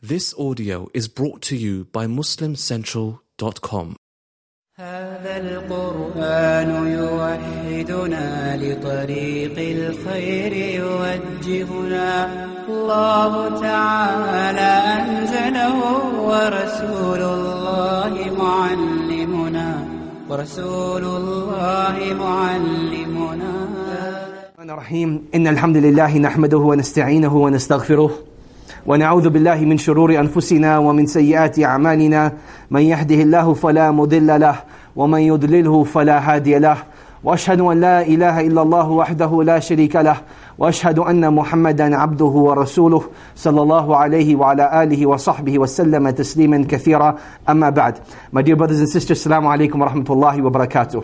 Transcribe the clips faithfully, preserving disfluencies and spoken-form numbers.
This audio is brought to you by muslim central dot com. هذا القرآن يوحدنا لطريق الخير يوجهنا الله تعالى أنزله ورسول الله معلمنا ورسول الله معلمنا الرحيم إن الحمد لله نحمده ونستعينه ونستغفره ونعوذ بالله من شرور أنفسنا ومن سيئات أعمالنا من يهده الله فلا مضل له ومن يضلله فلا هادي له وأشهد أن لا إله إلا الله وحده لا شريك له وأشهد أن محمدا عبده ورسوله صلى الله عليه وعلى آله وصحبه وسلم تسليما كثيرا أما بعد. My dear brothers and sisters, Assalamu alaikum wa rahmatullahi wa barakatuh.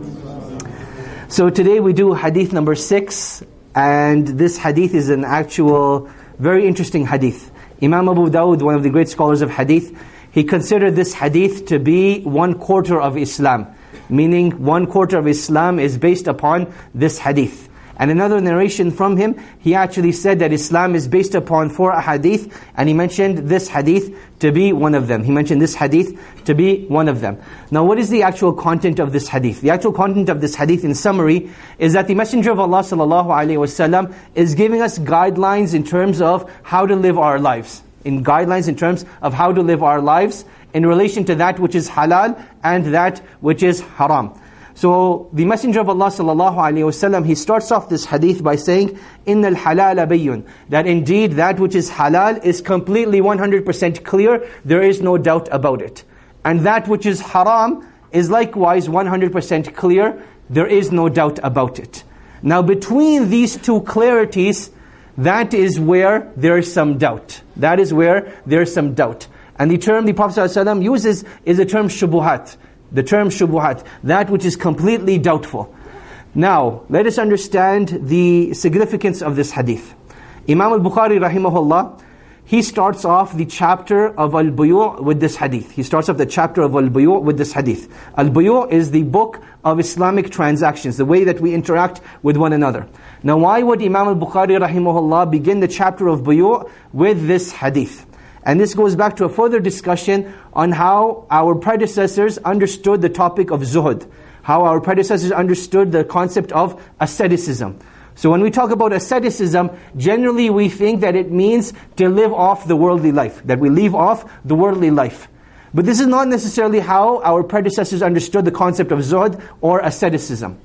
So today we do hadith number six, and this hadith is an actual very interesting hadith. Imam Abu Dawud, one of the great scholars of hadith, he considered this hadith to be one quarter of Islam. Meaning one quarter of Islam is based upon this hadith. And another narration from him, he actually said that Islam is based upon four hadith, and he mentioned this hadith to be one of them. He mentioned this hadith to be one of them. Now what is the actual content of this hadith? The actual content of this hadith in summary is that the Messenger of Allah sallallahu alaihi wasallam is giving us guidelines in terms of how to live our lives. In guidelines in terms of how to live our lives in relation to that which is halal and that which is haram. So the Messenger of Allah sallallahu alaihi wasallam, he starts off this hadith by saying, "Innal halala bayyun," that indeed that which is halal is completely one hundred percent clear, there is no doubt about it. And that which is haram is likewise one hundred percent clear, there is no doubt about it. Now between these two clarities, that is where there is some doubt. That is where there is some doubt. And the term the Prophet ﷺ uses is the term shubuhat. The term shubuhat, that which is completely doubtful. Now, let us understand the significance of this hadith. Imam al-Bukhari rahimahullah, he starts off the chapter of al-buyu' with this hadith. He starts off the chapter of al-buyu' with this hadith. Al-buyu' is the book of Islamic transactions, the way that we interact with one another. Now why would Imam al-Bukhari rahimahullah begin the chapter of buyu' with this hadith? And this goes back to a further discussion on how our predecessors understood the topic of zuhud. How our predecessors understood the concept of asceticism. So when we talk about asceticism, generally we think that it means to live off the worldly life. That we leave off the worldly life. But this is not necessarily how our predecessors understood the concept of zuhud or asceticism.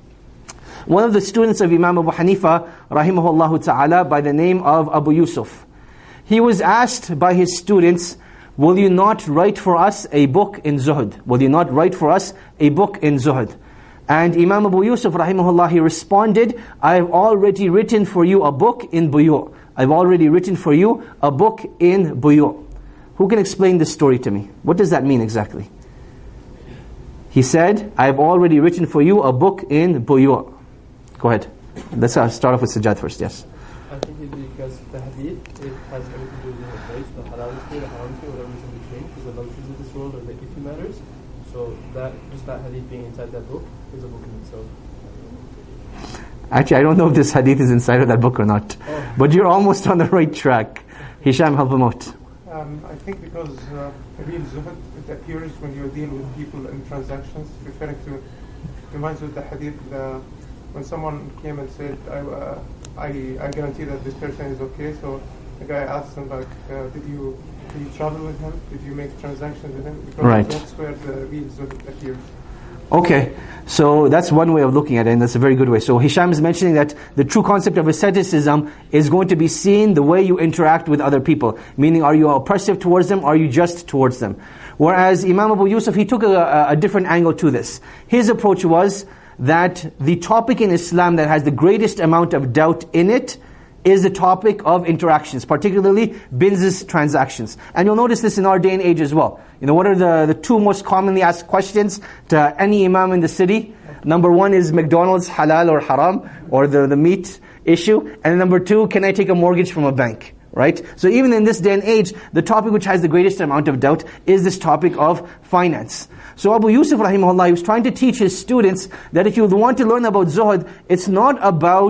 One of the students of Imam Abu Hanifa, rahimahullah ta'ala, by the name of Abu Yusuf, he was asked by his students, "Will you not write for us a book in zuhud? Will you not write for us a book in zuhud?" And Imam Abu Yusuf rahimahullah, he responded, "I have already written for you a book in buyu'. I've already written for you a book in buyu'." Who can explain this story to me? What does that mean exactly? He said, "I have already written for you a book in buyu'." Go ahead. Let's start off with Sajjad first, yes. I think it's because the hadith, it has everything to do with the rights, the halal is the haram is whatever is in between, because the luxuries of this world are the iffy matters. So that, just that hadith being inside that book is a book in itself. Actually, I don't know if this hadith is inside of that book or not. Oh. But you're almost on the right track. Hisham, help him out. Um, I think because uh, real zuhud, it appears when you deal with people in transactions, referring to, reminds me of the hadith, uh, when someone came and said, I, uh, I, I guarantee that this person is okay. So the guy asked him, like, uh, did you did you travel with him? Did you make transactions with him? Because right. That's where the real zuhud appears. Okay, so that's one way of looking at it, and that's a very good way. So Hisham is mentioning that the true concept of asceticism is going to be seen the way you interact with other people. Meaning, are you oppressive towards them, or are you just towards them? Whereas Imam Abu Yusuf, he took a, a different angle to this. His approach was that the topic in Islam that has the greatest amount of doubt in it is the topic of interactions, particularly business transactions. And you'll notice this in our day and age as well. You know, what are the, the two most commonly asked questions to any imam in the city? Number one is McDonald's halal or haram, or the, the meat issue. And number two, can I take a mortgage from a bank? Right? So even in this day and age, the topic which has the greatest amount of doubt is this topic of finance. So Abu Yusuf rahimahullah, he was trying to teach his students that if you want to learn about zuhud, it's not about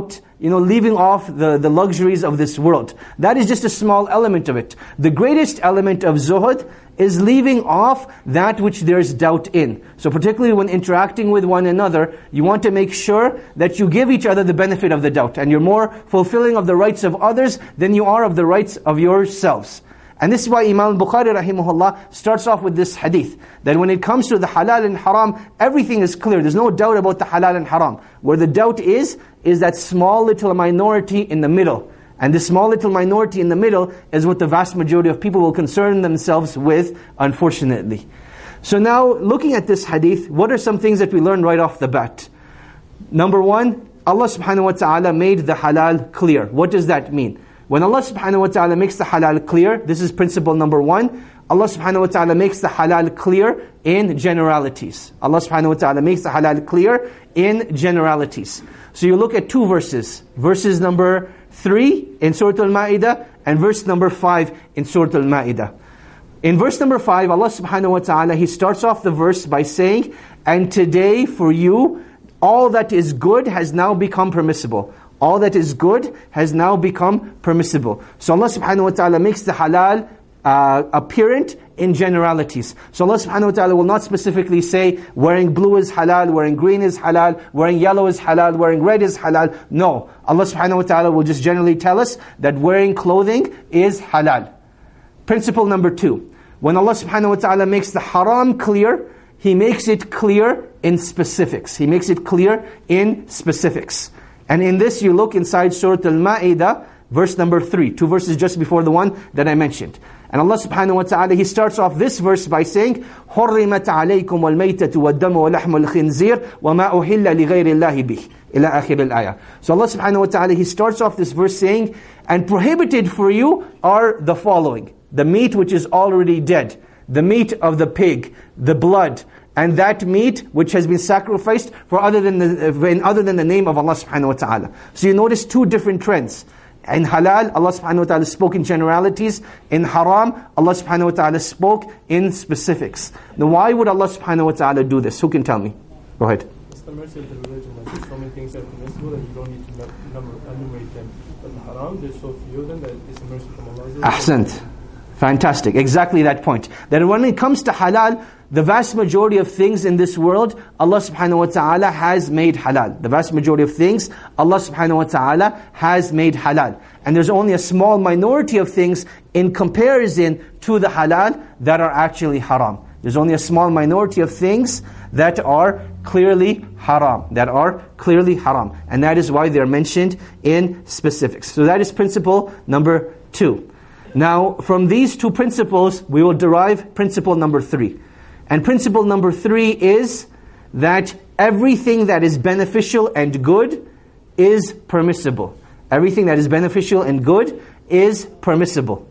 you know, leaving off the, the luxuries of this world. That is just a small element of it. The greatest element of zuhud is leaving off that which there's doubt in. So particularly when interacting with one another, you want to make sure that you give each other the benefit of the doubt, and you're more fulfilling of the rights of others than you are of the rights of yourselves. And this is why Imam Bukhari rahimahullah starts off with this hadith, that when it comes to the halal and haram, everything is clear. There's no doubt about the halal and haram. Where the doubt is, is that small little minority in the middle. And this small little minority in the middle is what the vast majority of people will concern themselves with, unfortunately. So now, looking at this hadith, what are some things that we learn right off the bat? Number one, Allah subhanahu wa ta'ala made the halal clear. What does that mean? When Allah subhanahu wa ta'ala makes the halal clear, this is principle number one, Allah subhanahu wa ta'ala makes the halal clear in generalities. Allah subhanahu wa ta'ala makes the halal clear in generalities. So you look at two verses. Verses number three in Surah Al-Ma'idah and verse number five in Surah Al-Ma'idah. In verse number five, Allah subhanahu wa ta'ala, He starts off the verse by saying, and today for you, all that is good has now become permissible. All that is good has now become permissible. So Allah subhanahu wa ta'ala makes the halal uh, apparent in generalities. So Allah subhanahu wa ta'ala will not specifically say, wearing blue is halal, wearing green is halal, wearing yellow is halal, wearing red is halal. No. Allah subhanahu wa ta'ala will just generally tell us that wearing clothing is halal. Principle number two. When Allah subhanahu wa ta'ala makes the haram clear, He makes it clear in specifics. He makes it clear in specifics. And in this you look inside Surah Al-Ma'idah, verse number three. Two verses just before the one that I mentioned. And Allah subhanahu wa ta'ala, He starts off this verse by saying, حُرِّمَتْ عَلَيْكُمْ وَالْمَيْتَةُ وَالدَّمُ وَلَحْمُ الْخِنْزِيرِ وَمَا أُحِلَّ لِغَيْرِ اللَّهِ بِهِ إِلَى آخِرِ الْآيَةِ. So Allah subhanahu wa ta'ala, He starts off this verse saying, and prohibited for you are the following. The meat which is already dead. The meat of the pig. The blood. And that meat which has been sacrificed for other than the, in other than the name of Allah subhanahu wa ta'ala. So you notice two different trends. In halal, Allah subhanahu wa ta'ala spoke in generalities. In haram, Allah subhanahu wa ta'ala spoke in specifics. Now why would Allah subhanahu wa ta'ala do this? Who can tell me? Go ahead. It's the mercy of the religion. Like there's so many things that are permissible that you don't need to number, enumerate them. But in haram, there's so few of them that it's a mercy from Allah. Ahsant. Fantastic. Exactly that point. That when it comes to halal, the vast majority of things in this world, Allah subhanahu wa ta'ala has made halal. The vast majority of things, Allah subhanahu wa ta'ala has made halal. And there's only a small minority of things in comparison to the halal that are actually haram. There's only a small minority of things that are clearly haram. That are clearly haram. And that is why they're mentioned in specifics. So that is principle number two. Now, from these two principles, we will derive principle number three. And principle number three is that everything that is beneficial and good is permissible. Everything that is beneficial and good is permissible.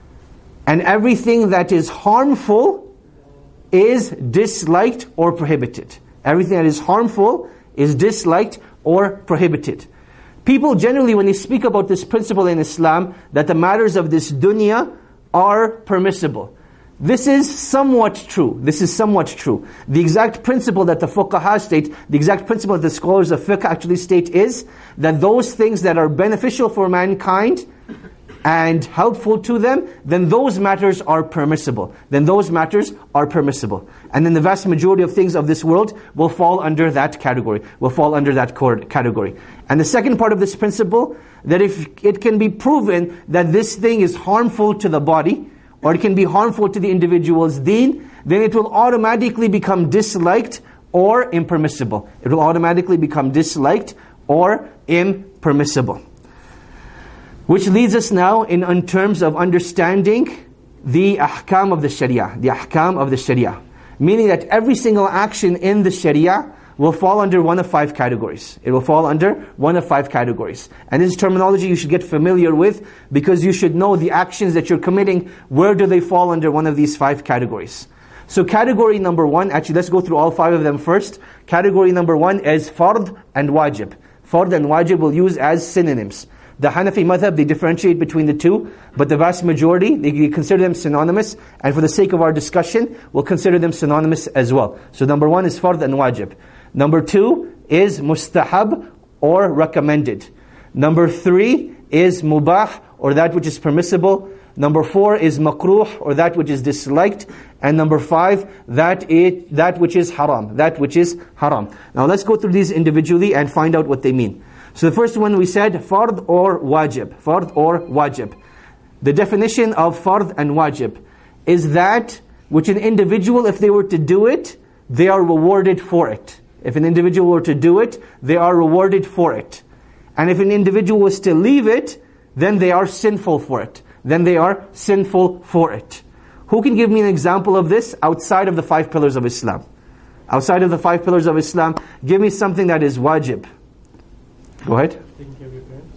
And everything that is harmful is disliked or prohibited. Everything that is harmful is disliked or prohibited. People generally, when they speak about this principle in Islam, that the matters of this dunya are permissible. This is somewhat true. This is somewhat true. The exact principle that the fuqaha state, the exact principle that the scholars of fiqh actually state is that those things that are beneficial for mankind and helpful to them, then those matters are permissible. Then those matters are permissible. And then the vast majority of things of this world will fall under that category, will fall under that category. And the second part of this principle, that if it can be proven that this thing is harmful to the body, or it can be harmful to the individual's deen, then it will automatically become disliked or impermissible. It will automatically become disliked or impermissible. Which leads us now in, in terms of understanding the ahkam of the sharia. The ahkam of the sharia. Meaning that every single action in the sharia will fall under one of five categories. It will fall under one of five categories. And this is terminology you should get familiar with, because you should know the actions that you're committing, where do they fall under one of these five categories. So category number one, actually let's go through all five of them first. Category number one is fard and wajib. Fard and wajib we'll use as synonyms. The Hanafi madhab, they differentiate between the two, but the vast majority, they consider them synonymous, and for the sake of our discussion, we'll consider them synonymous as well. So number one is fard and wajib. Number two is mustahab or recommended. Number three is mubah, or that which is permissible. Number four is makruh, or that which is disliked. And number five, that it, that which is haram, that which is haram. Now let's go through these individually and find out what they mean. So the first one we said, fard or wajib. Fard or wajib. The definition of fard and wajib is that which an individual, if they were to do it, they are rewarded for it. If an individual were to do it, they are rewarded for it. And if an individual was to leave it, then they are sinful for it. Then they are sinful for it. Who can give me an example of this outside of the five pillars of Islam? Outside of the five pillars of Islam, give me something that is wajib. Go ahead. Taking care of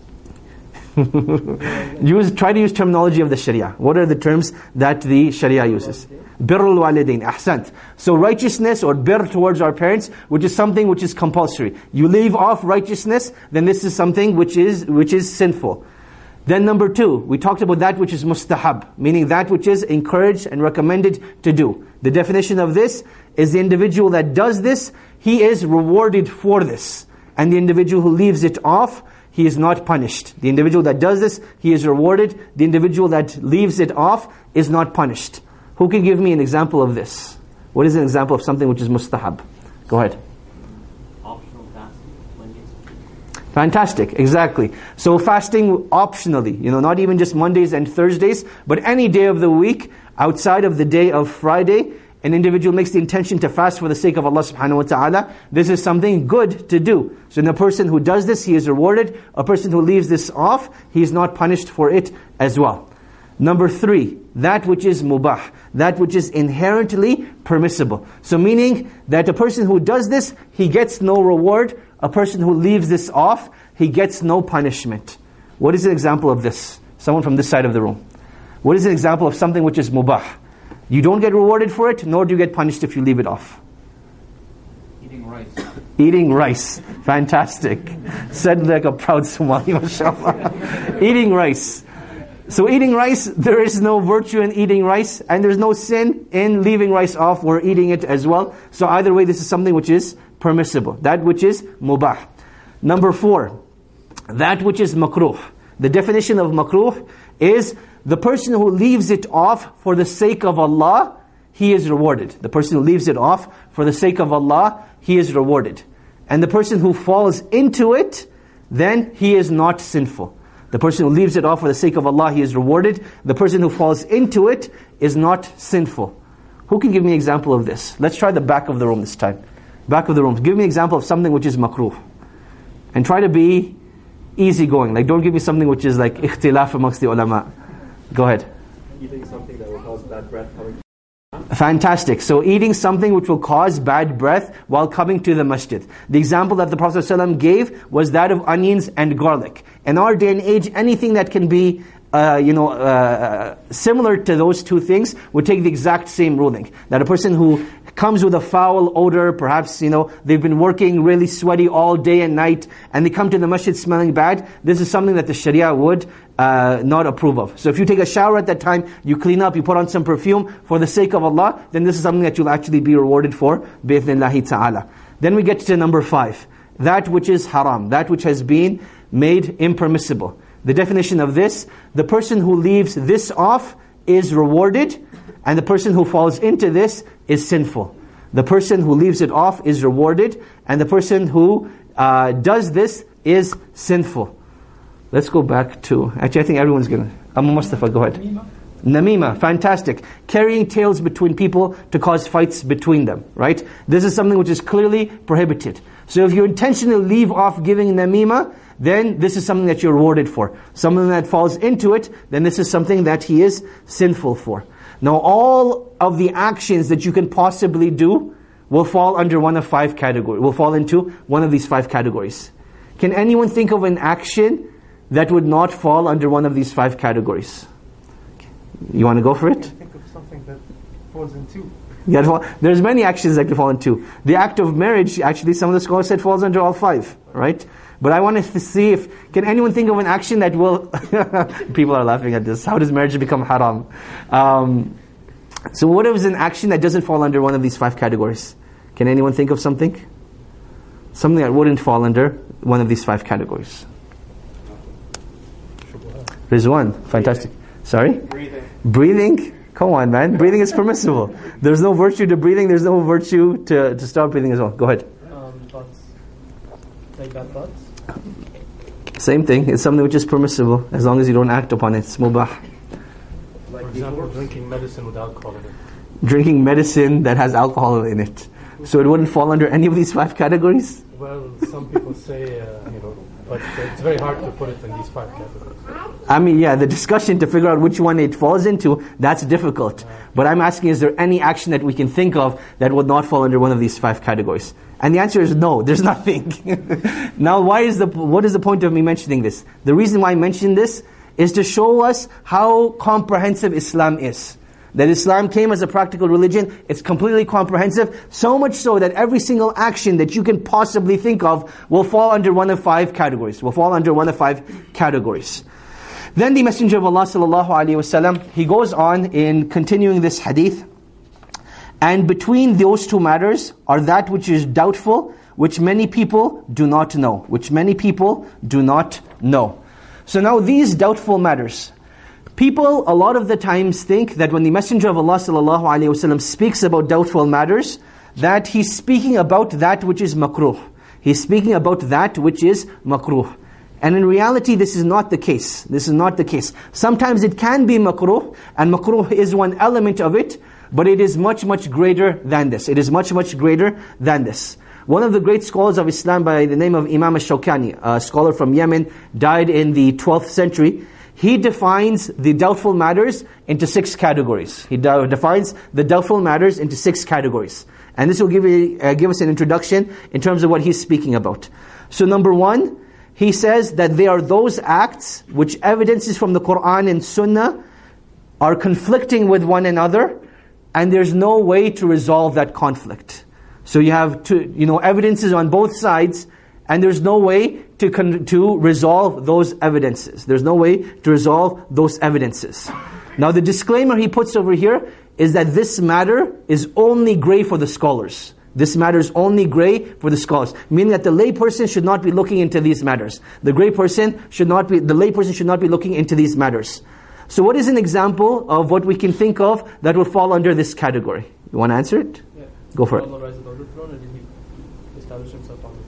your parents. use, try to use terminology of the Sharia. What are the terms that the Sharia uses? Birrul walidain, ahsant. So righteousness or birr towards our parents, which is something which is compulsory. You leave off righteousness, then this is something which is which is sinful. Then number two, we talked about that which is mustahab, meaning that which is encouraged and recommended to do. The definition of this is the individual that does this, he is rewarded for this. And the individual who leaves it off, he is not punished. The individual that does this, he is rewarded. The individual that leaves it off is not punished. Who can give me an example of this? What is an example of something which is mustahab? Go ahead. Optional fasting, Mondays. Fantastic, exactly. So fasting optionally, you know, not even just Mondays and Thursdays, but any day of the week, outside of the day of Friday, an individual makes the intention to fast for the sake of Allah subhanahu wa ta'ala. This is something good to do. So in a person who does this, he is rewarded. A person who leaves this off, he is not punished for it as well. Number three, that which is mubah, that which is inherently permissible. So meaning that a person who does this, he gets no reward. A person who leaves this off, he gets no punishment. What is an example of this? Someone from this side of the room. What is an example of something which is mubah? You don't get rewarded for it, nor do you get punished if you leave it off. Eating rice. Eating rice. Fantastic. Said like a proud Somali, mashallah. Eating rice. So eating rice, there is no virtue in eating rice, and there's no sin in leaving rice off or eating it as well. So either way, this is something which is permissible. That which is mubah. Number four, that which is makruh. The definition of makruh is the person who leaves it off for the sake of Allah, he is rewarded. The person who leaves it off for the sake of Allah, he is rewarded. And the person who falls into it, then he is not sinful. The person who leaves it off for the sake of Allah, he is rewarded. The person who falls into it is not sinful. Who can give me an example of this? Let's try the back of the room this time. Back of the room. Give me an example of something which is makruh. And try to be easygoing. Like, don't give me something which is like ikhtilaf amongst the ulama. Go ahead. Eating something that will cause bad breath coming. Fantastic. So eating something which will cause bad breath while coming to the masjid. The example that the Prophet ﷺ gave was that of onions and garlic. In our day and age, anything that can be uh, you know, uh, similar to those two things would take the exact same ruling. That a person who comes with a foul odor, perhaps, you know, they've been working really sweaty all day and night, and they come to the masjid smelling bad, this is something that the Sharia would uh, not approve of. So if you take a shower at that time, you clean up, you put on some perfume for the sake of Allah, then this is something that you'll actually be rewarded for, bi'ithnillahi ta'ala. Then we get to number five. That which is haram, that which has been made impermissible. The definition of this, the person who leaves this off is rewarded, and the person who falls into this is sinful. The person who leaves it off is rewarded, and the person who uh, does this is sinful. Let's go back to, actually I think everyone's going to, Abu Mustafa, go ahead. Namima. Namima, fantastic. Carrying tales between people to cause fights between them, right? This is something which is clearly prohibited. So if you intentionally leave off giving namima, then this is something that you're rewarded for. Something that falls into it, then this is something that he is sinful for. Now all of the actions that you can possibly do will fall under one of five categories, will fall into one of these five categories. Can anyone think of an action that would not fall under one of these five categories? You want to go for it? I can think of something that falls in two. Yeah, there's many actions that can fall in two. The act of marriage, actually some of the scholars said falls under all five, right? But I wanted to see if, can anyone think of an action that will, people are laughing at this, how does marriage become haram? Um, so what is an action that doesn't fall under one of these five categories? Can anyone think of something? Something that wouldn't fall under one of these five categories. Rizwan, fantastic. Sorry? Breathing. Breathing? Come on, man. Breathing is permissible. There's no virtue to breathing. There's no virtue to, to stop breathing as well. Go ahead. Um, thoughts. Like bad thoughts? Same thing. It's something which is permissible as long as you don't act upon it. It's mubah. For example, drinking medicine with alcohol in it. Drinking medicine that has alcohol in it. So it wouldn't fall under any of these five categories? Well, some people say, uh, you know, but it's very hard to put it in these five categories. I mean, yeah, the discussion to figure out which one it falls into, that's difficult. But I'm asking, is there any action that we can think of that would not fall under one of these five categories? And the answer is no, there's nothing. Now, why is the what is the point of me mentioning this? The reason why I mention this is to show us how comprehensive Islam is. That Islam came as a practical religion, it's completely comprehensive, so much so that every single action that you can possibly think of will fall under one of five categories, will fall under one of five categories. Then the Messenger of Allah sallallahu alaihi wasallam, he goes on in continuing this hadith, and between those two matters are that which is doubtful, which many people do not know, which many people do not know. So now these doubtful matters, people a lot of the times think that when the Messenger of Allah sallallahu alaihi wasallam speaks about doubtful matters, that he's speaking about that which is makruh. He's speaking about that which is makruh. And in reality, this is not the case. This is not the case. Sometimes it can be makruh, and makruh is one element of it, but it is much, much greater than this. It is much, much greater than this. One of the great scholars of Islam by the name of Imam al-Shawkani, a scholar from Yemen, died in the twelfth century. He defines the doubtful matters into six categories. He de- defines the doubtful matters into six categories. And this will give, you, uh, give us an introduction in terms of what he's speaking about. So number one, he says that they are those acts which evidences from the Qur'an and Sunnah are conflicting with one another, and there's no way to resolve that conflict. So you have two, you know, evidences on both sides, and there's no way to con- to resolve those evidences. There's no way to resolve those evidences. Now the disclaimer he puts over here is that this matter is only grey for the scholars. This matter is only grey for the scholars, meaning that the lay person should not be looking into these matters. The grey person should not be, the lay person should not be looking into these matters. So what is an example of what we can think of that would fall under this category? You want to answer it? Yeah. Go for it. Allah rise above the throne, or did he establish himself on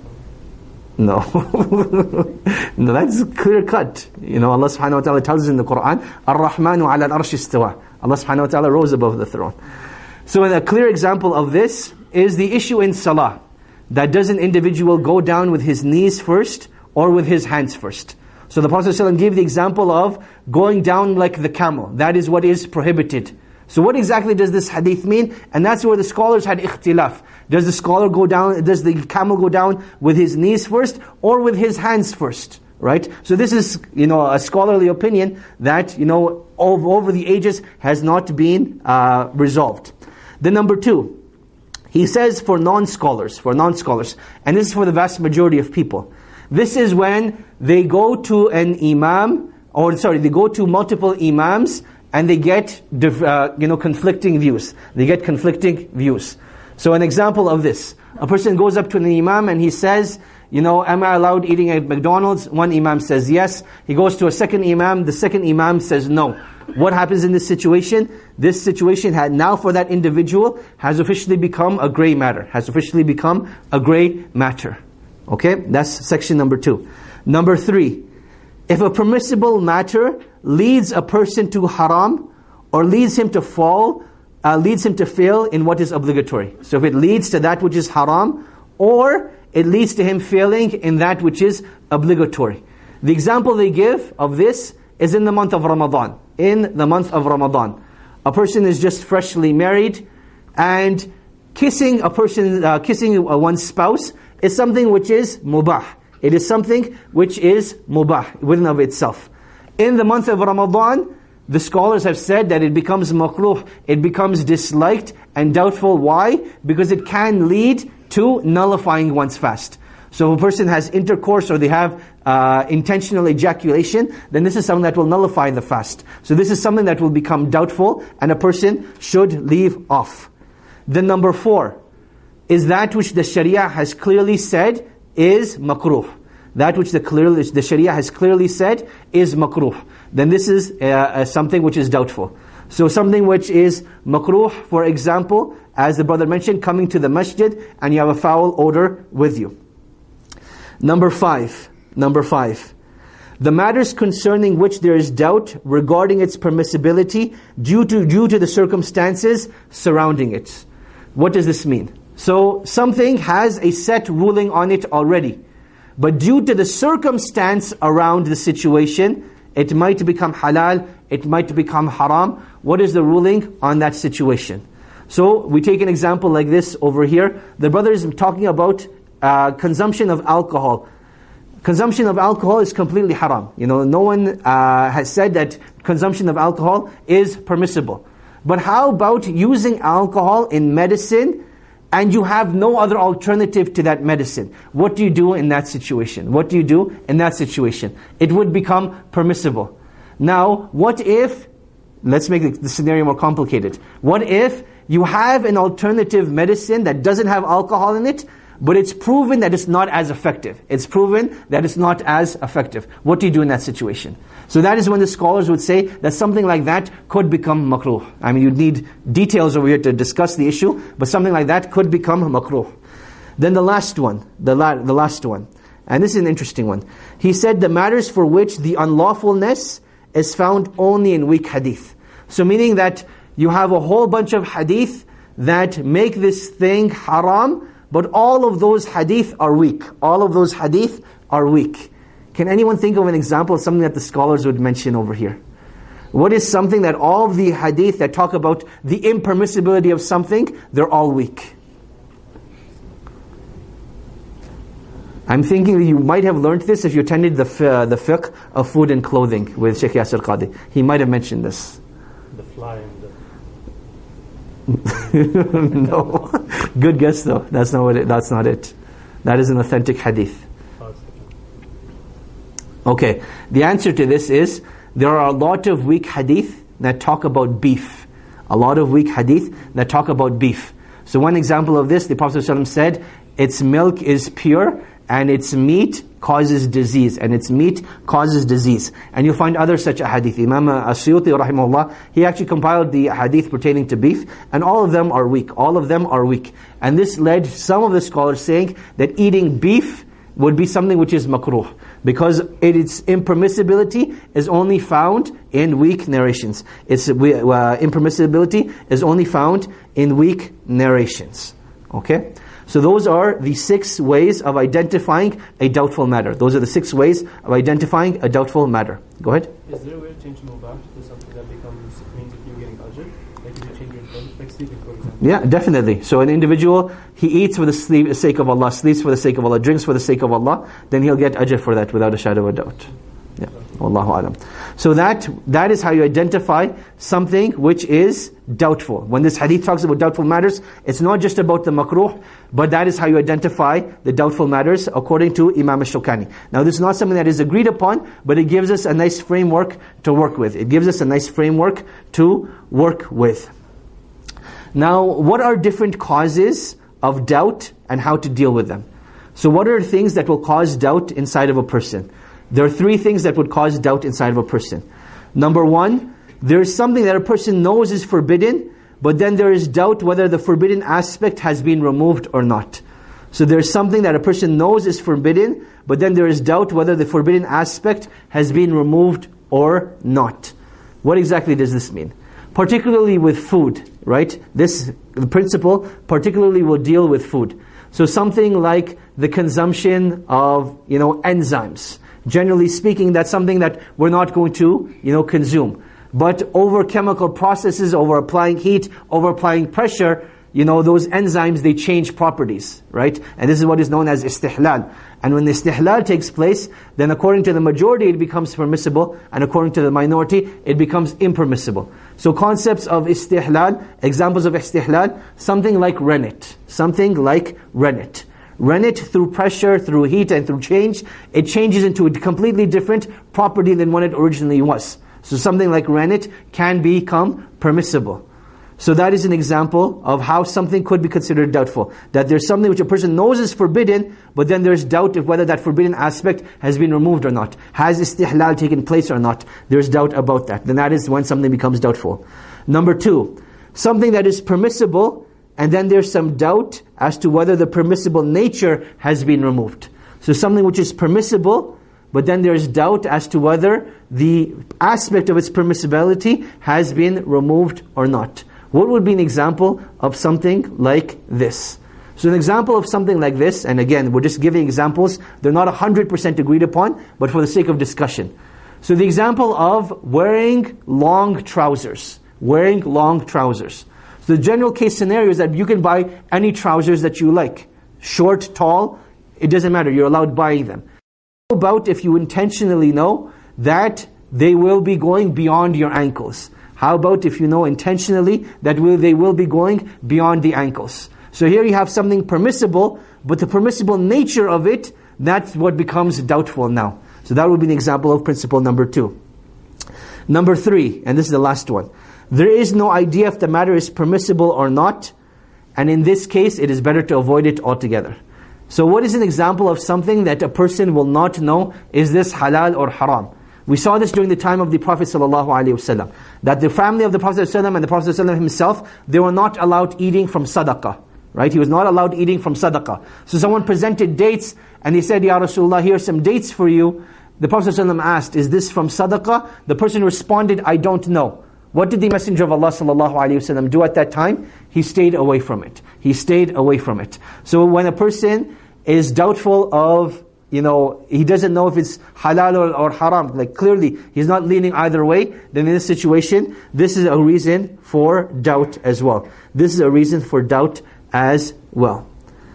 the throne? No. No, that's clear cut. You know, Allah subhanahu wa ta'ala tells us in the Qur'an, Ar-Rahmanu ala al-arsh istawa. Allah subhanahu wa ta'ala rose above the throne. So a clear example of this is the issue in salah. That does an individual go down with his knees first or with his hands first? So the Prophet ﷺ gave the example of going down like the camel. That is what is prohibited. So what exactly does this hadith mean? And that's where the scholars had ikhtilaf. Does the scholar go down, does the camel go down with his knees first or with his hands first? Right? So this is, you know, a scholarly opinion that, you know, over, over the ages has not been uh, resolved. The number two, he says for non-scholars, for non-scholars, and this is for the vast majority of people. This is when they go to an imam, or sorry, they go to multiple imams, and they get, uh, you know, conflicting views. They get conflicting views. So an example of this, a person goes up to an imam and he says, you know, am I allowed eating at McDonald's? One imam says yes. He goes to a second imam, the second imam says no. What happens in this situation? This situation had now for that individual has officially become a grey matter. Has officially become a grey matter. Okay, that's section number two. Number three, if a permissible matter leads a person to haram or leads him to fall, uh, leads him to fail in what is obligatory. So if it leads to that which is haram or it leads to him failing in that which is obligatory. The example they give of this is in the month of Ramadan. In the month of Ramadan, a person is just freshly married, and kissing a person, uh, kissing one's spouse is something which is mubah. It is something which is mubah within of itself. In the month of Ramadan, the scholars have said that it becomes makruh, it becomes disliked and doubtful. Why? Because it can lead to nullifying one's fast. So if a person has intercourse or they have uh, intentional ejaculation, then this is something that will nullify the fast. So this is something that will become doubtful and a person should leave off. The number four is that which the Sharia has clearly said is makruh. that which the clearly, the Sharia has clearly said is makruh, then this is uh, uh, something which is doubtful. So something which is makruh, for example, as the brother mentioned, coming to the masjid and you have a foul odor with you. Number five, number five. The matters concerning which there is doubt regarding its permissibility due to due to the circumstances surrounding it. What does this mean? So something has a set ruling on it already, but due to the circumstance around the situation, it might become halal, it might become haram. What is the ruling on that situation? So we take an example like this over here. The brother is talking about uh, consumption of alcohol. Consumption of alcohol is completely haram. You know, no one uh, has said that consumption of alcohol is permissible. But how about using alcohol in medicine and you have no other alternative to that medicine? What do you do in that situation? What do you do in that situation? It would become permissible. Now, what if, let's make the, the scenario more complicated. What if you have an alternative medicine that doesn't have alcohol in it, but it's proven that it's not as effective. It's proven that it's not as effective. What do you do in that situation? So that is when the scholars would say that something like that could become makruh. I mean, you'd need details over here to discuss the issue, but something like that could become makruh. Then the last one, the, la the last one, and this is an interesting one. He said the matters for which the unlawfulness is found only in weak hadith. So meaning that you have a whole bunch of hadith that make this thing haram, but all of those hadith are weak. All of those hadith are weak. Can anyone think of an example of something that the scholars would mention over here? What is something that all of the hadith that talk about the impermissibility of something, they're all weak? I'm thinking that you might have learned this if you attended the, uh, the fiqh of food and clothing with Shaykh Yasir Qadi. He might have mentioned this. The fly and the... No. Good guess though. That's not what it, that's not it. That is an authentic hadith. Okay. The answer to this is there are a lot of weak hadith that talk about beef. A lot of weak hadith that talk about beef. So one example of this, the Prophet ﷺ said, its milk is pure and its meat causes disease, and its meat causes disease. And you'll find other such ahadith. Imam As-Suyuti rahimahullah, he actually compiled the hadith pertaining to beef, and all of them are weak. All of them are weak. And this led some of the scholars saying that eating beef would be something which is makruh, because its impermissibility is only found in weak narrations. Its uh, impermissibility is only found in weak narrations. Okay? So those are the six ways of identifying a doubtful matter. Those are the six ways of identifying a doubtful matter. Go ahead. Is there a way to change mubah to something that becomes, means if you're getting ajr? Like if you change your intent, like sleeping for example? Yeah, definitely. So an individual, he eats for the sleep, sake of Allah, sleeps for the sake of Allah, drinks for the sake of Allah, then he'll get ajr for that without a shadow of a doubt. Yeah, Wallahu alam. So that that is how you identify something which is doubtful. When this hadith talks about doubtful matters, it's not just about the makruh, but that is how you identify the doubtful matters according to Imam Ash-Shawkani. Now this is not something that is agreed upon, but it gives us a nice framework to work with. It gives us a nice framework to work with. Now, what are different causes of doubt and how to deal with them? So what are things that will cause doubt inside of a person? There are three things that would cause doubt inside of a person. Number one, there is something that a person knows is forbidden, but then there is doubt whether the forbidden aspect has been removed or not. So there is something that a person knows is forbidden, but then there is doubt whether the forbidden aspect has been removed or not. What exactly does this mean? Particularly with food, right? This the principle particularly will deal with food. So something like the consumption of, you know, enzymes. Generally speaking, that's something that we're not going to, you know, consume. But over chemical processes, over applying heat, over applying pressure, you know, those enzymes, they change properties, right? And this is what is known as istihlal. And when the istihlal takes place, then according to the majority, it becomes permissible, and according to the minority, it becomes impermissible. So concepts of istihlal, examples of istihlal, something like rennet. Something like rennet. Rennet, through pressure, through heat, and through change, it changes into a completely different property than what it originally was. So something like rennet can become permissible. So that is an example of how something could be considered doubtful. That there's something which a person knows is forbidden, but then there's doubt of whether that forbidden aspect has been removed or not. Has istihlal taken place or not? There's doubt about that. Then that is when something becomes doubtful. Number two, something that is permissible, and then there's some doubt as to whether the permissible nature has been removed. So something which is permissible, but then there's doubt as to whether the aspect of its permissibility has been removed or not. What would be an example of something like this? So an example of something like this, and again, we're just giving examples, they're not one hundred percent agreed upon, but for the sake of discussion. So the example of wearing long trousers. Wearing long trousers. So the general case scenario is that you can buy any trousers that you like. Short, tall, it doesn't matter, you're allowed buying them. How about if you intentionally know that they will be going beyond your ankles? How about if you know intentionally that will, they will be going beyond the ankles? So here you have something permissible, but the permissible nature of it, that's what becomes doubtful now. So that would be an example of principle number two. Number three, and this is the last one. There is no idea if the matter is permissible or not, and in this case it is better to avoid it altogether. So what is an example of something that a person will not know, is this halal or haram? We saw this during the time of the Prophet ﷺ, that the family of the Prophet ﷺ and the Prophet ﷺ himself, they were not allowed eating from sadaqah. Right? He was not allowed eating from sadaqah. So someone presented dates, and he said, Ya Rasulullah, here are some dates for you. The Prophet ﷺ asked, is this from sadaqah? The person responded, I don't know. What did the Messenger of Allah ﷺ do at that time? He stayed away from it. He stayed away from it. So when a person is doubtful of, you know, he doesn't know if it's halal or, or haram, like clearly he's not leaning either way, then in this situation, this is a reason for doubt as well. This is a reason for doubt as well.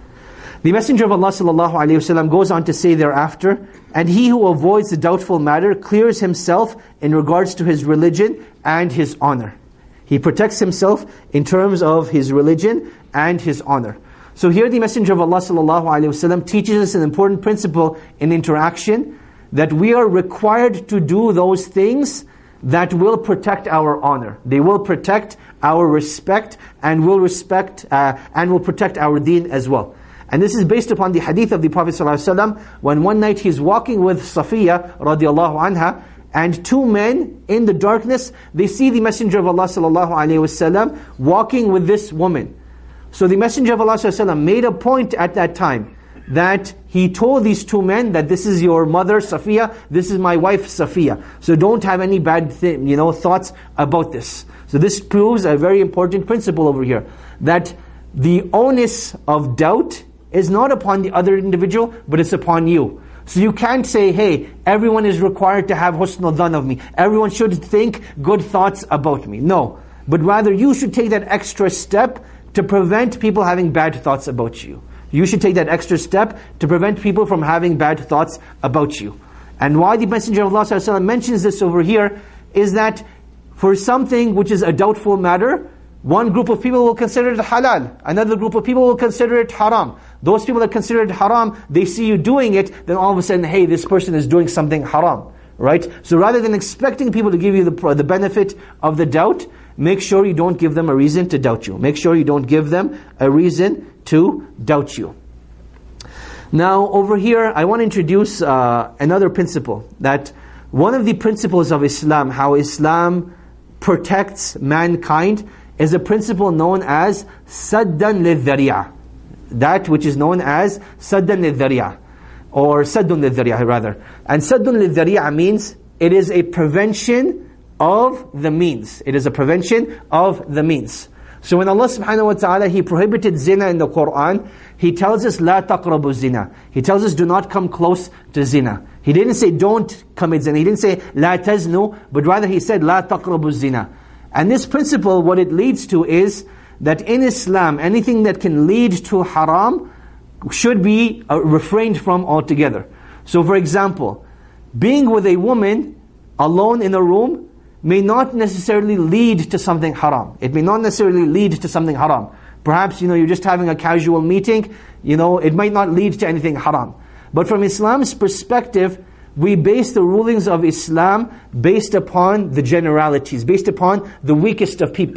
The Messenger of Allah sallallahu alaihi wasallam goes on to say thereafter, and he who avoids the doubtful matter clears himself in regards to his religion and his honor. He protects himself in terms of his religion and his honor. So here the Messenger of Allah sallallahu alaihi wasallam teaches us an important principle in interaction, that we are required to do those things that will protect our honor. They will protect our respect and will respect uh, and will protect our deen as well. And this is based upon the hadith of the Prophet ﷺ, when one night he's walking with Safiya radiallahu anha, and two men in the darkness, they see the Messenger of Allah sallallahu alaihi wasallam walking with this woman. So the Messenger of Allah sallallahu alaihi wasallam made a point at that time that he told these two men that this is your mother Safiya, this is my wife Safiya. So don't have any bad th- you know, thoughts about this. So this proves a very important principle over here, that the onus of doubt is not upon the other individual, but it's upon you. So you can't say, hey, everyone is required to have husnul dhan of me. Everyone should think good thoughts about me. No. But rather you should take that extra step to prevent people having bad thoughts about you. You should take that extra step to prevent people from having bad thoughts about you. And why the Messenger of Allah sallallahu alaihi wasallam mentions this over here is that for something which is a doubtful matter, one group of people will consider it halal. Another group of people will consider it haram. Those people that consider it haram, they see you doing it, then all of a sudden, hey, this person is doing something haram. Right? So rather than expecting people to give you the, the benefit of the doubt, make sure you don't give them a reason to doubt you. Make sure you don't give them a reason to doubt you. Now over here, I want to introduce uh, another principle. That one of the principles of Islam, how Islam protects mankind, is a principle known as saddan lidh-dhari'ah. That which is known as saddan lidh-dhari'ah, or saddun lidh-dhari'ah rather. And saddun lidh-dhari'ah means it is a prevention of the means. It is a prevention of the means. So when Allah subhanahu wa ta'ala, He prohibited zina in the Qur'an, He tells us, la taqrabu zina. He tells us, do not come close to zina. He didn't say, don't commit zina. He didn't say, la taznu, but rather He said, la taqrabu zina. And this principle, what it leads to is that in Islam, anything that can lead to haram should be uh, refrained from altogether. So for example, being with a woman alone in a room may not necessarily lead to something haram. It may not necessarily lead to something haram. Perhaps, you know, you're just having a casual meeting, you know, it might not lead to anything haram. But from Islam's perspective, we base the rulings of Islam based upon the generalities, based upon the weakest of people.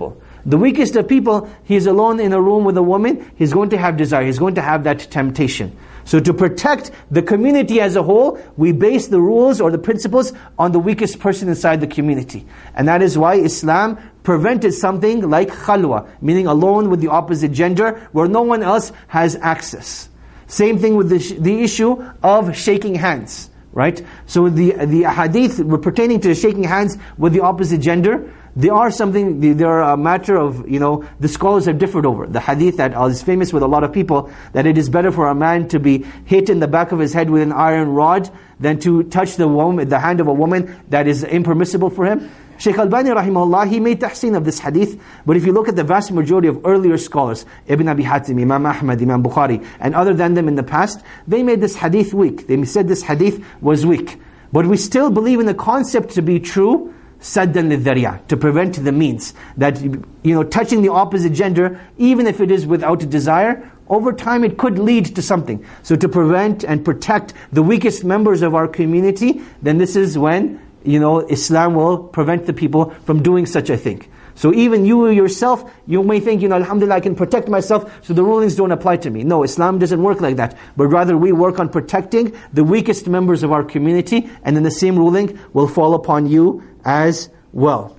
The weakest of people, he's alone in a room with a woman, he's going to have desire, he's going to have that temptation. So to protect the community as a whole, we base the rules or the principles on the weakest person inside the community. And that is why Islam prevented something like khalwa, meaning alone with the opposite gender, where no one else has access. Same thing with the, sh- the issue of shaking hands, right? So the the hadith pertaining to shaking hands with the opposite gender, they are something, they are a matter of, you know, the scholars have differed over. The hadith that is famous with a lot of people, that it is better for a man to be hit in the back of his head with an iron rod than to touch the woman, the hand of a woman that is impermissible for him. Shaykh Albani rahimahullah, he made tahseen of this hadith, but if you look at the vast majority of earlier scholars, Ibn Abi Hatim, Imam Ahmad, Imam Bukhari, and other than them in the past, they made this hadith weak. They said this hadith was weak. But we still believe in the concept to be true, saddan lidhariya, to prevent the means. That, you know, touching the opposite gender, even if it is without a desire, over time it could lead to something. So to prevent and protect the weakest members of our community, then this is when, you know, Islam will prevent the people from doing such a thing. So even you yourself, you may think, you know, alhamdulillah, I can protect myself, so the rulings don't apply to me. No, Islam doesn't work like that. But rather we work on protecting the weakest members of our community, and then the same ruling will fall upon you as well.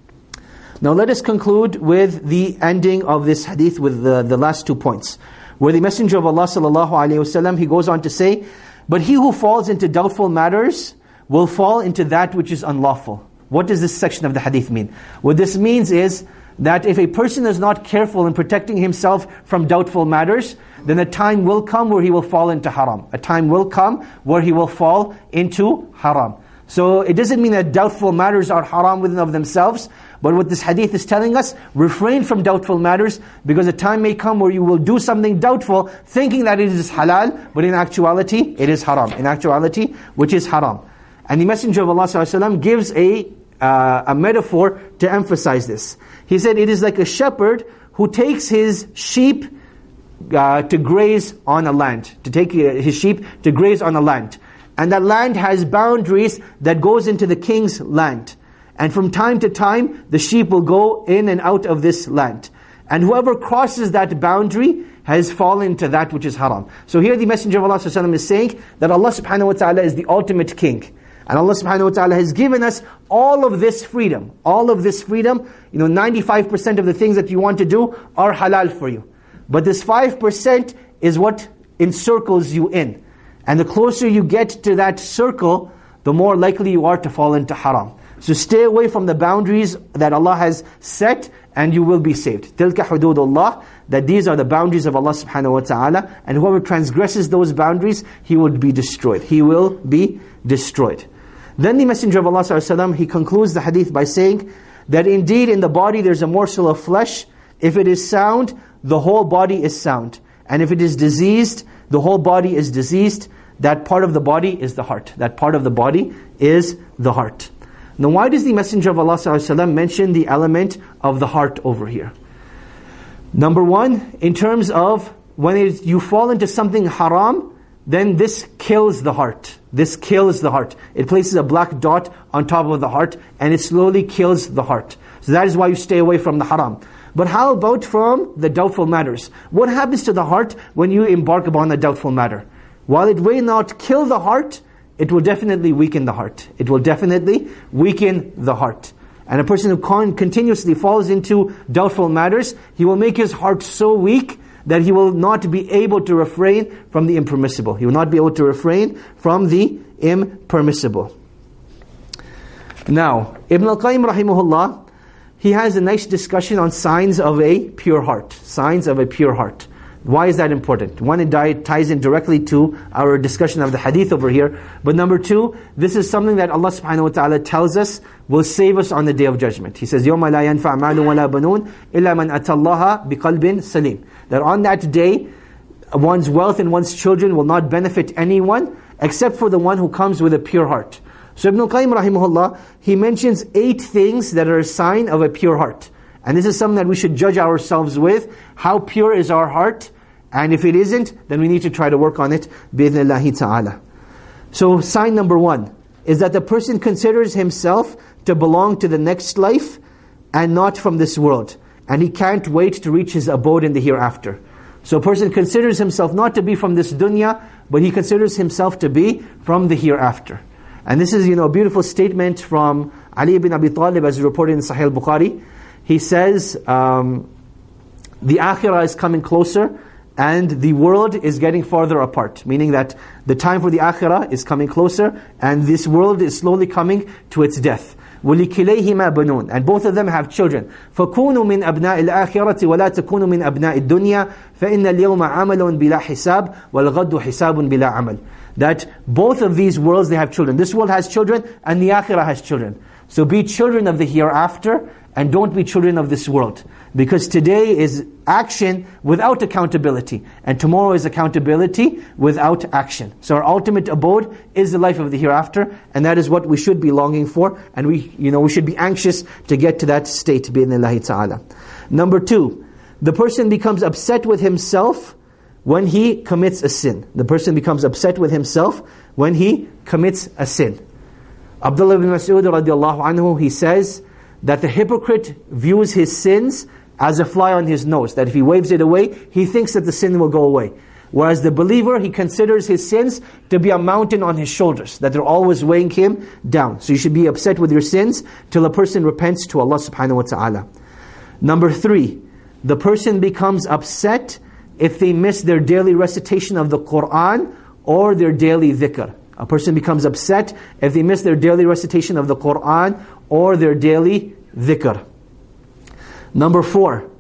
Now let us conclude with the ending of this hadith with the, the last two points. Where the Messenger of Allah sallallahu alaihi wasallam, he goes on to say, but he who falls into doubtful matters will fall into that which is unlawful. What does this section of the hadith mean? What this means is that if a person is not careful in protecting himself from doubtful matters, then a time will come where he will fall into haram. A time will come where he will fall into haram. So it doesn't mean that doubtful matters are haram within of themselves, but what this hadith is telling us, refrain from doubtful matters, because a time may come where you will do something doubtful, thinking that it is halal, but in actuality, it is haram. In actuality, which is haram. And the Messenger of Allah ﷺ gives a uh, a metaphor to emphasize this. He said, it is like a shepherd who takes his sheep uh, to graze on a land, to take his sheep to graze on a land. And that land has boundaries that goes into the king's land. And from time to time, the sheep will go in and out of this land. And whoever crosses that boundary has fallen to that which is haram. So here the Messenger of Allah ﷺ is saying that Allah subhanahu wa ta'ala is the ultimate king. And Allah subhanahu wa ta'ala has given us all of this freedom. All of this freedom, you know, ninety-five percent of the things that you want to do are halal for you. But this five percent is what encircles you in. And the closer you get to that circle, the more likely you are to fall into haram. So stay away from the boundaries that Allah has set, and you will be saved. تِلْكَ حُدُودُ اللَّهِ, that these are the boundaries of Allah subhanahu wa ta'ala, and whoever transgresses those boundaries, he will be destroyed. He will be destroyed. Then the Messenger of Allah sallallahu alaihi wasallam, he concludes the hadith by saying that indeed in the body there's a morsel of flesh. If it is sound, the whole body is sound. And if it is diseased, the whole body is diseased. That part of the body is the heart. That part of the body is the heart. Now why does the Messenger of Allah sallallahu alaihi wasallam mention the element of the heart over here? Number one, in terms of when it, you fall into something haram, then this kills the heart. This kills the heart. It places a black dot on top of the heart, and it slowly kills the heart. So that is why you stay away from the haram. But how about from the doubtful matters? What happens to the heart when you embark upon a doubtful matter? While it may not kill the heart, it will definitely weaken the heart. It will definitely weaken the heart. And a person who con- continuously falls into doubtful matters, he will make his heart so weak that he will not be able to refrain from the impermissible. He will not be able to refrain from the impermissible. Now, Ibn al-Qayyim rahimahullah, he has a nice discussion on signs of a pure heart. Signs of a pure heart. Why is that important? One, it ties in directly to our discussion of the hadith over here. But number two, this is something that Allah subhanahu wa ta'ala tells us will save us on the Day of Judgment. He says, يَوْمَ لَا يَنْفَعْ مَالٌ وَلَا بَنُونَ إِلَّا مَنْ أَتَى اللَّهَ بِقَلْبٍ سَلِيمٍ. That on that day, one's wealth and one's children will not benefit anyone except for the one who comes with a pure heart. So Ibn al-Qayyim rahimahullah, he mentions eight things that are a sign of a pure heart. And this is something that we should judge ourselves with. How pure is our heart? And if it isn't, then we need to try to work on it. Bi-idhnillahi ta'ala. So sign number one is that the person considers himself to belong to the next life and not from this world. and he can't wait to reach his abode in the hereafter. So a person considers himself not to be from this dunya, but he considers himself to be from the hereafter. And this is, you know, a beautiful statement from Ali ibn Abi Talib, as reported in Sahih al-Bukhari. He says, um, the akhirah is coming closer, and the world is getting farther apart. Meaning that the time for the akhirah is coming closer, and this world is slowly coming to its death. وَلِكِلَيْهِمَا بَنُونَ, and both of them have children. فَكُونُوا مِنْ أَبْنَاءِ الْآخِرَةِ وَلَا تَكُونُوا مِنْ أَبْنَاءِ الدُّنْيَا فَإِنَّ الْيَوْمَ عَمَلٌ بِلَا حِسَابٍ وَالْغَدُّ حِسَابٌ بِلَا عَمَلٍ. That both of these worlds, they have children. This world has children, and the akhirah has children. So be children of the hereafter, and don't be children of this world. Because today is action without accountability, and tomorrow is accountability without action. So our ultimate abode is the life of the hereafter, and that is what we should be longing for, and we, you know, we should be anxious to get to that state, bi'idhnillahi ta'ala. Number two, the person becomes upset with himself when he commits a sin. The person becomes upset with himself when he commits a sin. Abdullah ibn Mas'ud radiallahu anhu, he says that the hypocrite views his sins as a fly on his nose, that if he waves it away, he thinks that the sin will go away. Whereas the believer, he considers his sins to be a mountain on his shoulders, that they're always weighing him down. So you should be upset with your sins till a person repents to Allah subhanahu wa ta'ala. Number three, the person becomes upset if they miss their daily recitation of the Qur'an or their daily dhikr. A person becomes upset if they miss their daily recitation of the Qur'an or their daily dhikr. Number four,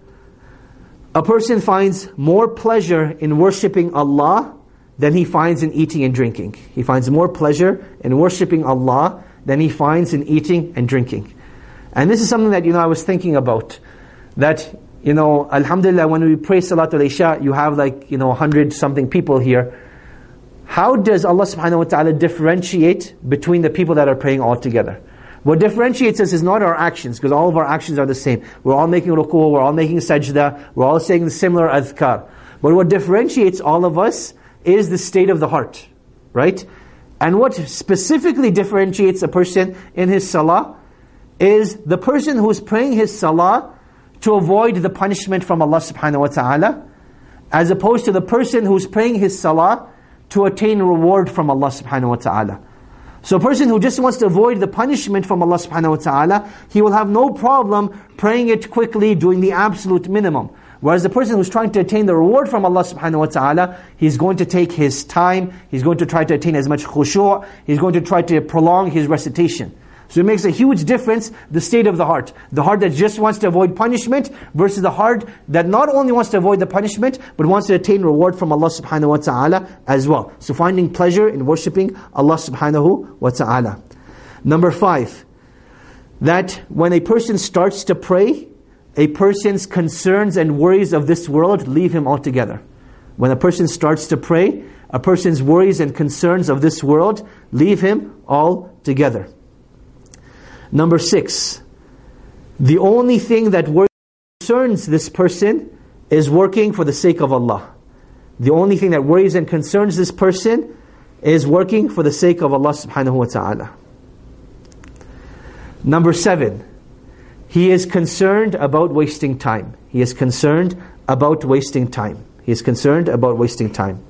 a person finds more pleasure in worshipping Allah than he finds in eating and drinking. He finds more pleasure in worshipping Allah than he finds in eating and drinking. And this is something that, you know, I was thinking about. That, you know, alhamdulillah, when we pray Salatul Isha, you have like, you know, a hundred something people here. How does Allah subhanahu wa ta'ala differentiate between the people that are praying all together? What differentiates us is not our actions, because all of our actions are the same. We're all making ruku', we're all making sajda, we're all saying the similar adhkar. But what differentiates all of us is the state of the heart, right? And what specifically differentiates a person in his salah is the person who's praying his salah to avoid the punishment from Allah subhanahu wa ta'ala, as opposed to the person who's praying his salah to attain reward from Allah subhanahu wa ta'ala. So a person who just wants to avoid the punishment from Allah subhanahu wa ta'ala, he will have no problem praying it quickly, doing the absolute minimum. Whereas the person who's trying to attain the reward from Allah subhanahu wa ta'ala, he's going to take his time, he's going to try to attain as much khushu', he's going to try to prolong his recitation. So it makes a huge difference, the state of the heart. The heart that just wants to avoid punishment versus the heart that not only wants to avoid the punishment, but wants to attain reward from Allah subhanahu wa ta'ala as well. So finding pleasure in worshipping Allah subhanahu wa ta'ala. Number five, that when a person starts to pray, a person's concerns and worries of this world leave him altogether. When a person starts to pray, a person's worries and concerns of this world leave him altogether. Number six, the only thing that concerns this person is working for the sake of Allah. The only thing that worries and concerns this person is working for the sake of Allah subhanahu wa ta'ala. Number seven, he is concerned about wasting time. He is concerned about wasting time. He is concerned about wasting time.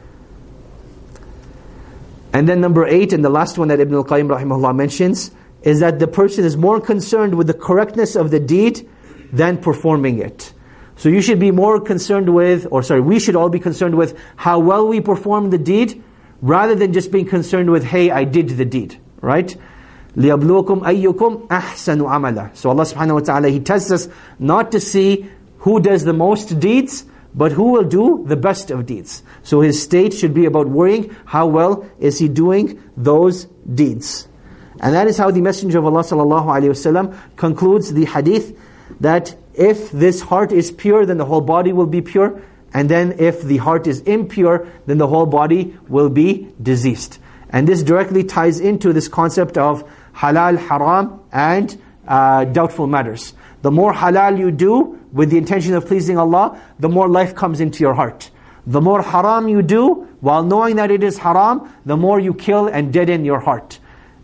And then number eight, and the last one that Ibn al-Qayyim rahimahullah mentions, is that the person is more concerned with the correctness of the deed than performing it. So you should be more concerned with, or sorry, we should all be concerned with how well we perform the deed, rather than just being concerned with, hey, I did the deed, right? لِيَبْلُوكُمْ أَيُّكُمْ أَحْسَنُ عَمَلًا. So Allah subhanahu wa ta'ala, He tests us not to see who does the most deeds, but who will do the best of deeds. So his state should be about worrying, how well is he doing those deeds. And that is how the Messenger of Allah sallallahu alaihi wasallam concludes the hadith, that if this heart is pure, then the whole body will be pure. And then if the heart is impure, then the whole body will be diseased. And this directly ties into this concept of halal, haram, and uh, doubtful matters. The more halal you do with the intention of pleasing Allah, the more life comes into your heart. The more haram you do, while knowing that it is haram, the more you kill and deaden your heart.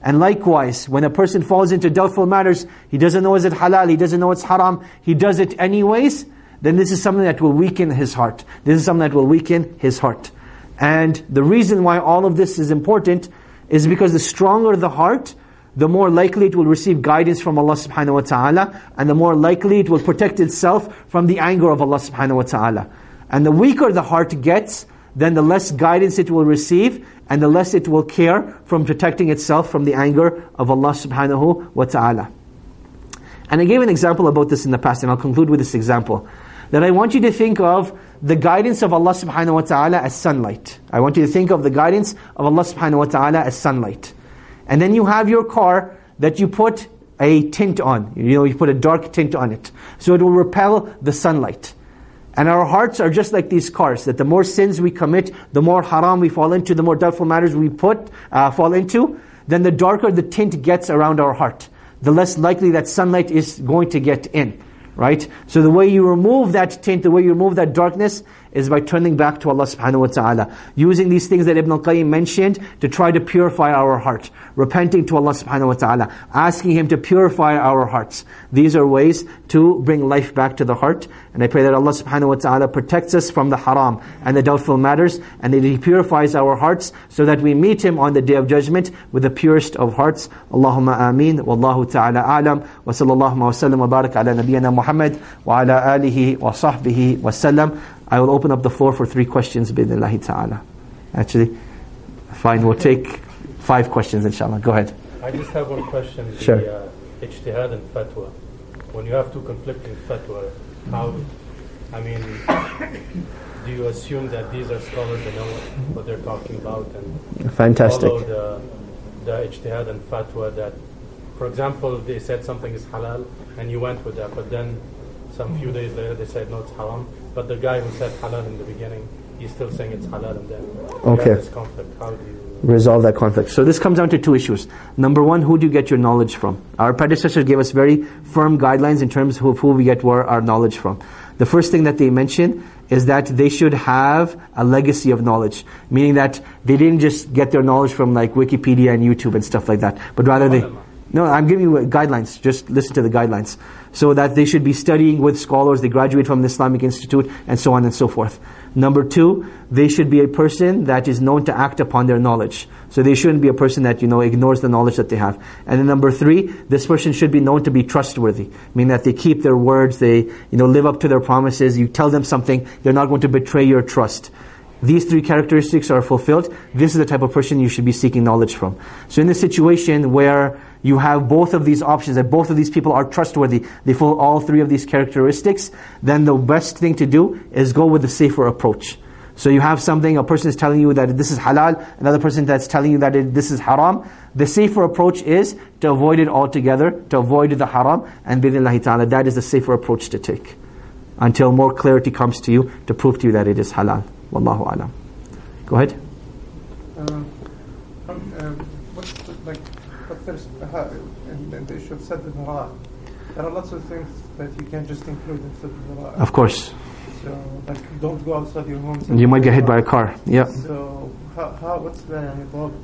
And likewise, when a person falls into doubtful matters, he doesn't know is it halal, he doesn't know it's haram, he does it anyways, then this is something that will weaken his heart. This is something that will weaken his heart. And the reason why all of this is important is because the stronger the heart, the more likely it will receive guidance from Allah subhanahu wa ta'ala, and the more likely it will protect itself from the anger of Allah subhanahu wa ta'ala. And the weaker the heart gets, then the less guidance it will receive, and the less it will care from protecting itself from the anger of Allah subhanahu wa ta'ala. And I gave an example about this in the past, and I'll conclude with this example. That I want you to think of the guidance of Allah subhanahu wa ta'ala as sunlight. I want you to think of the guidance of Allah subhanahu wa ta'ala as sunlight. And then you have your car that you put a tint on. You know, you put a dark tint on it. So it will repel the sunlight. And our hearts are just like these cars, that the more sins we commit, the more haram we fall into, the more doubtful matters we put uh, fall into, then the darker the tint gets around our heart. The less likely that sunlight is going to get in. Right? So the way you remove that tint, the way you remove that darkness, is by turning back to Allah subhanahu wa ta'ala. Using these things that Ibn al-Qayyim mentioned to try to purify our heart. Repenting to Allah subhanahu wa ta'ala. Asking Him to purify our hearts. These are ways to bring life back to the heart. And I pray that Allah subhanahu wa ta'ala protects us from the haram and the doubtful matters, and that He purifies our hearts so that we meet Him on the Day of Judgment with the purest of hearts. Allahumma ameen. Wallahu ta'ala a'lam. Wa sallallahu wa sallam wa barak ala nabiyyina Muhammad wa ala alihi wa sahbihi wa sallam. I will open up the floor for three questions, bi'idhnillahi ta'ala. Actually, fine, we'll take five questions, inshallah. Go ahead. I just have one question. The, Sure. Uh, ijtihad and fatwa. When you have two conflicting fatwa, how, I mean, do you assume that these are scholars that know what they're talking about and Fantastic. follow the, the ijtihad and fatwa that, for example, they said something is halal and you went with that, but then some few days later they said no, it's haram. But the guy who said halal in the beginning, he's still saying it's halal, and then you Okay. have this conflict. How do you Resolve that conflict. So this comes down to two issues. Number one, who do you get your knowledge from? Our predecessors gave us very firm guidelines in terms of who we get our knowledge from. The first thing that they mention is that they should have a legacy of knowledge, meaning that they didn't just get their knowledge from like Wikipedia and YouTube and stuff like that, but rather they... No, I'm giving you guidelines. Just listen to the guidelines. So that they should be studying with scholars, they graduate from the Islamic Institute, and so on and so forth. Number two, they should be a person that is known to act upon their knowledge. So they shouldn't be a person that, you know, ignores the knowledge that they have. And then number three, this person should be known to be trustworthy, meaning that they keep their words, they, you know, live up to their promises. You tell them something, they're not going to betray your trust. These three characteristics are fulfilled. This is the type of person you should be seeking knowledge from. So in this situation where you have both of these options, that both of these people are trustworthy, they fulfill all three of these characteristics, then the best thing to do is go with the safer approach. So you have something, a person is telling you that this is halal, another person that's telling you that it, this is haram. The safer approach is to avoid it altogether, to avoid the haram, and bi'idhnillahi ta'ala, that is the safer approach to take. Until more clarity comes to you to prove to you that it is halal. Wallahu alam. Go ahead. Uh, um, um, what's the, like, but there's uh, in, in the issue of Sadd al-Dhara, there are lots of things that you can just include in Sadd al-Dhara. Of course. So, like, don't go outside your home. You might get hit by a car. Yeah. So, how, how what's the involved?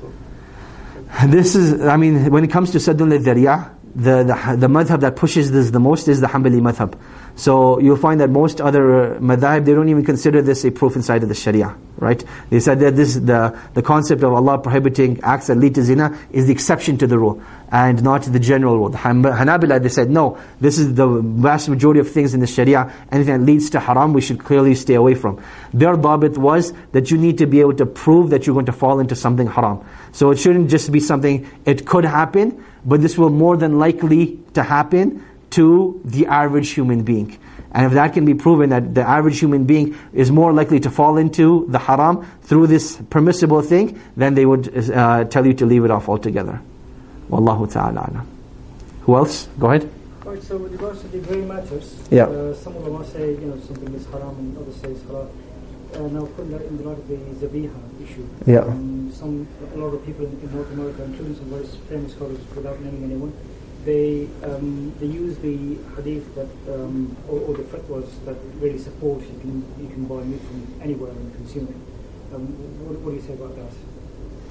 This is, I mean, when it comes to Saddun al-Dhari'ah, the, the the madhab that pushes this the most is the Hanbali madhab. So you'll find that most other uh, madhab, they don't even consider this a proof inside of the Sharia, right? They said that this the the concept of Allah prohibiting acts that lead to zina is the exception to the rule and not the general rule. The Hanabila, they said no, this is the vast majority of things in the Sharia. Anything that leads to haram, we should clearly stay away from. Their dhabit was that you need to be able to prove that you're going to fall into something haram. So it shouldn't just be something, it could happen, but this will more than likely to happen to the average human being. And if that can be proven that the average human being is more likely to fall into the haram through this permissible thing, then they would uh, tell you to leave it off altogether. Wallahu ta'ala alam. Who else? Go ahead. Right, so with regards to the grey matters, Yeah. uh, some of them say, you know, something is haram and others say it's halal. Uh, now putting that in the light of the Zabiha issue, Yeah. um, some, a lot of people in, in North America, including some very famous scholars without naming anyone, they um, they use the hadith that um, or, or the fatwas that really support you can you can buy meat from anywhere and consume it. Um, what, what do you say about that?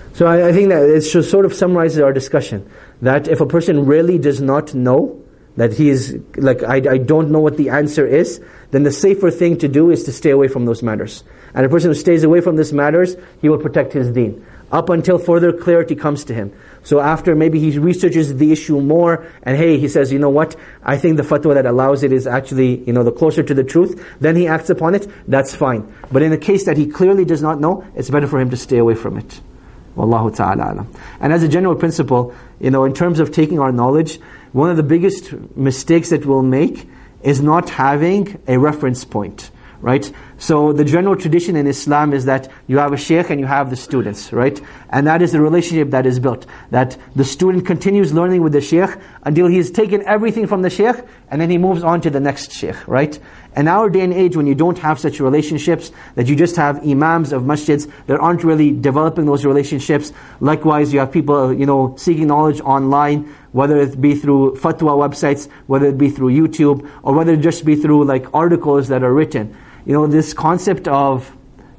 So I, I think that it should sort of summarizes our discussion. That if a person really does not know, that he is, like, I, I don't know what the answer is, then the safer thing to do is to stay away from those matters. And a person who stays away from these matters, he will protect his deen, up until further clarity comes to him. So after maybe he researches the issue more, and hey, he says, you know what, I think the fatwa that allows it is actually, you know, the closer to the truth, then he acts upon it, that's fine. But in the case that he clearly does not know, it's better for him to stay away from it. Wallahu ta'ala alam. And as a general principle, you know, in terms of taking our knowledge, one of the biggest mistakes that we'll make is not having a reference point, right? So the general tradition in Islam is that you have a sheikh and you have the students, right? And that is the relationship that is built. That the student continues learning with the sheikh until he has taken everything from the sheikh, and then he moves on to the next sheikh, right? In our day and age, when you don't have such relationships, that you just have imams of masjids that aren't really developing those relationships. Likewise, you have people, you know, seeking knowledge online, whether it be through fatwa websites, whether it be through YouTube, or whether it just be through like articles that are written. You know, this concept of,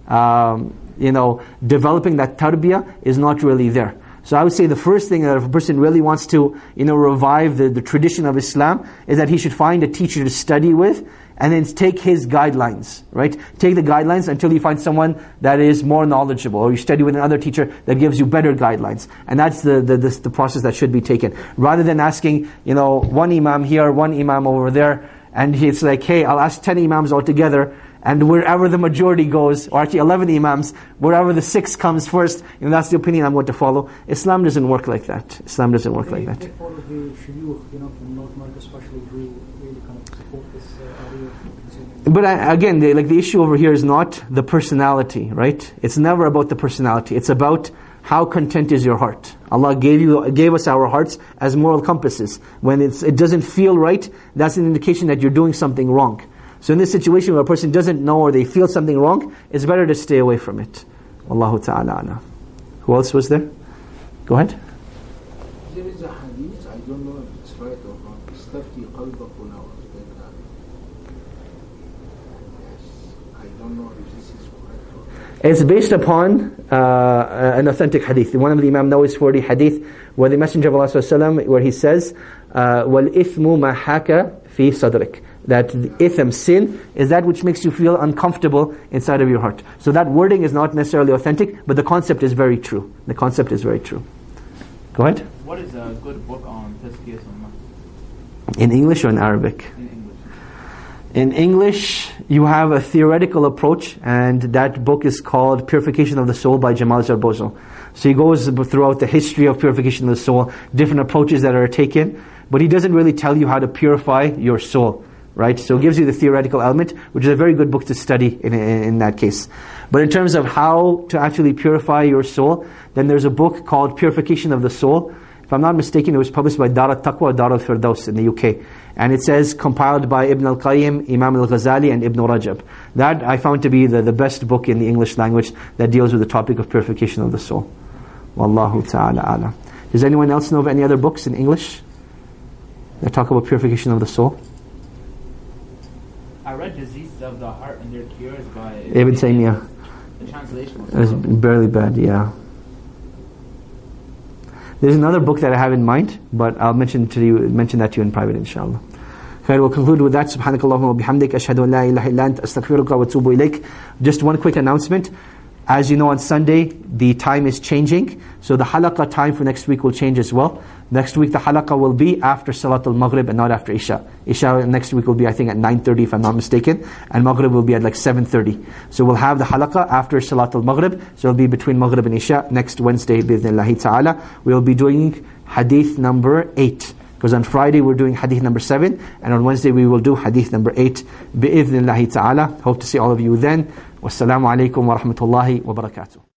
um, you know, developing that tarbiyah is not really there. So I would say the first thing that if a person really wants to, you know, revive the, the tradition of Islam, is that he should find a teacher to study with, and then take his guidelines, right? Take the guidelines until you find someone that is more knowledgeable, or you study with another teacher that gives you better guidelines. And that's the the, the, the process that should be taken. Rather than asking, you know, one imam here, one imam over there, and it's like, hey, I'll ask ten imams all together, and wherever the majority goes, or actually eleven imams, wherever the six comes first, you know, that's the opinion I'm going to follow. Islam doesn't work like that. Islam doesn't work like that. All of the shuyukh, you know, from North America especially, really, really kind of support this uh, idea of consuming. But I, again, the, like the issue over here is not the personality, right? It's never about the personality. It's about how content is your heart. Allah gave you, gave us our hearts as moral compasses. When it's, it doesn't feel right, that's an indication that you're doing something wrong. So in this situation where a person doesn't know or they feel something wrong, it's better to stay away from it. Wallahu ta'ala ala. Who else was there? Go ahead. There is a hadith, I don't know if it's right or not. Istafti qalbakuna or that. Yes, I don't know if this is correct or not. It's based upon uh, an authentic hadith. One of the Imam Nawawi's forty hadith, where the Messenger of Allah sallallahu alaihi wasallam, where he says, uh, وَالْإِثْمُ مَا حَاكَ فِي صَدْرِكَ. That itham, sin, is that which makes you feel uncomfortable inside of your heart. So that wording is not necessarily authentic, but the concept is very true. The concept is very true. Go ahead. What is a good book on Tazkiyah Sunnah? In English or in Arabic? In English. In English, you have a theoretical approach, and that book is called Purification of the Soul by Jamal Zarbozo. So he goes throughout the history of purification of the soul, different approaches that are taken, but he doesn't really tell you how to purify your soul. Right? So it gives you the theoretical element, which is a very good book to study in, in, in that case. But in terms of how to actually purify your soul, then there's a book called Purification of the Soul. If I'm not mistaken, it was published by Dar al-Taqwa, Dar al-Firdaus in the U K. And it says, compiled by Ibn al-Qayyim, Imam al-Ghazali, and Ibn Rajab. That I found to be the, the best book in the English language that deals with the topic of purification of the soul. Wallahu ta'ala ala. Does anyone else know of any other books in English that talk about purification of the soul? I read Diseases of the Heart and Their Cures by Ibn Taymiyyah. The translation was, It was barely bad, yeah. There's another book that I have in mind, but I'll mention to you, mention that to you in private, inshallah. Okay, we'll conclude with that. Subhanakallahumma wa bihamdik, ashhadu an la ilaha illa anta, astaghfiruka wa atubu ilayk. Just one quick announcement. As you know, on Sunday, the time is changing. So the halaqah time for next week will change as well. Next week, the halaqah will be after Salat al-Maghrib and not after Isha. Isha next week will be, I think, at nine thirty, if I'm not mistaken. And Maghrib will be at like seven thirty. So we'll have the halaqah after Salat al-Maghrib. So it'll be between Maghrib and Isha next Wednesday, bi'idhnillahi ta'ala. We'll be doing hadith number eight. Because on Friday we're doing hadith number seven, and on Wednesday we will do hadith number eight, bi'idhnillahi ta'ala. Hope to see all of you then. Wassalamu alaikum wa rahmatullahi wa barakatuh.